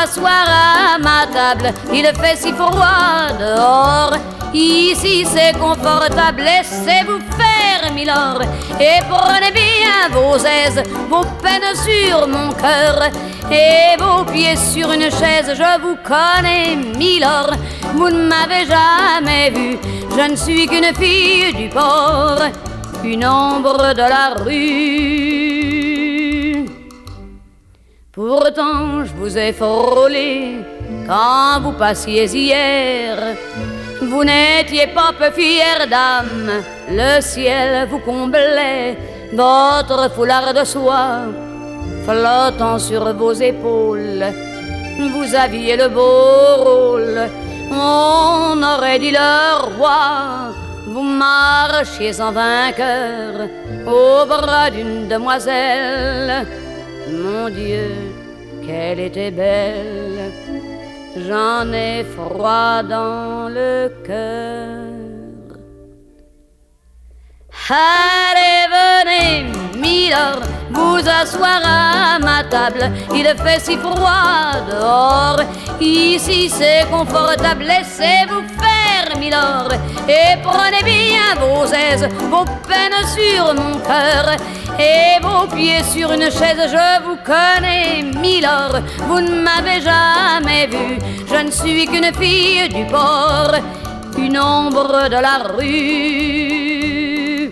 asseoir à ma table. Il fait si froid dehors. Ici c'est confortable, laissez-vous faire, milord. Et prenez bien vos aises, vos peines sur mon cœur et vos pieds sur une chaise. Je vous connais, milord, vous ne m'avez jamais vu. Je ne suis qu'une fille du port, une ombre de la rue. Pourtant je vous ai frôlé quand vous passiez hier. Vous n'étiez pas peu fière d'âme, le ciel vous comblait, votre foulard de soie flottant sur vos épaules. Vous aviez le beau rôle, on aurait dit le roi. Vous marchiez en vainqueur au bras d'une demoiselle. Mon Dieu, qu'elle était belle! J'en ai froid dans le cœur. Allez, venez, milord, vous asseoir à ma table. Il fait si froid dehors. Ici c'est confortable, laissez-vous faire, milord. Et prenez bien vos aises, vos peines sur mon cœur et vos pieds sur une chaise. Je vous connais, milord, vous ne m'avez jamais vu. Je ne suis qu'une fille du port, une ombre de la rue.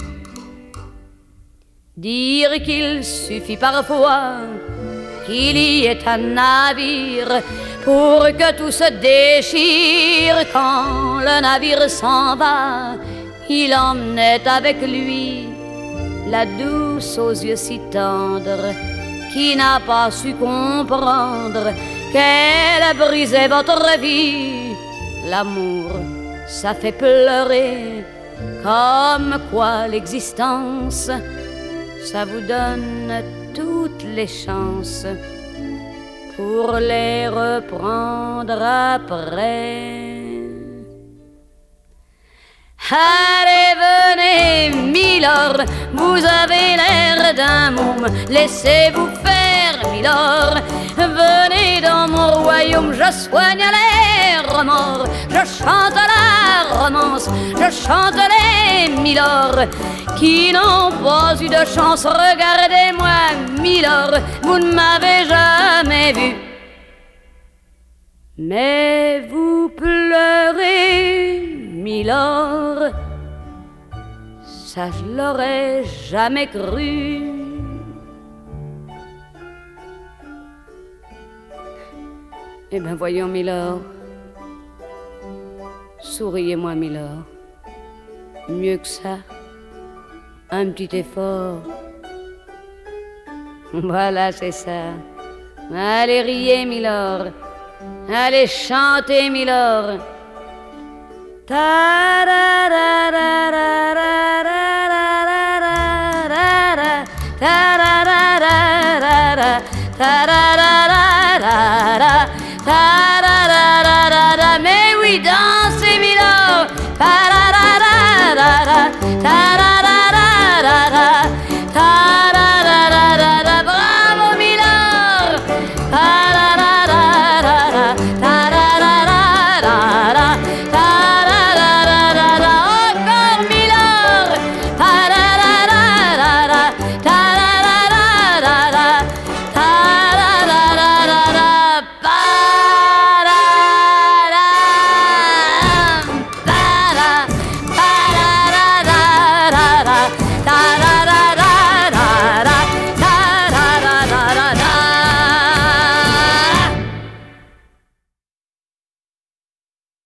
Dire qu'il suffit parfois qu'il y ait un navire pour que tout se déchire. Quand le navire s'en va, il emmenait avec lui la douce aux yeux si tendres, qui n'a pas su comprendre qu'elle brisait votre vie. L'amour, ça fait pleurer, comme quoi l'existence, ça vous donne toutes les chances pour les reprendre après. Allez, venez, milord, vous avez l'air d'un môme, laissez-vous faire, milord. Venez dans mon royaume, je soigne les remords, je chante la romance, je chante les milords qui n'ont pas eu de chance. Regardez-moi, milord, vous ne m'avez jamais vu, mais vous pleurez, milord, ça je l'aurais jamais cru. Eh bien voyons, milord, souriez-moi, milord, mieux que ça, un petit effort. Voilà, c'est ça. Allez, riez, milord, allez, chantez, milord. Mais oui, dansez, milord.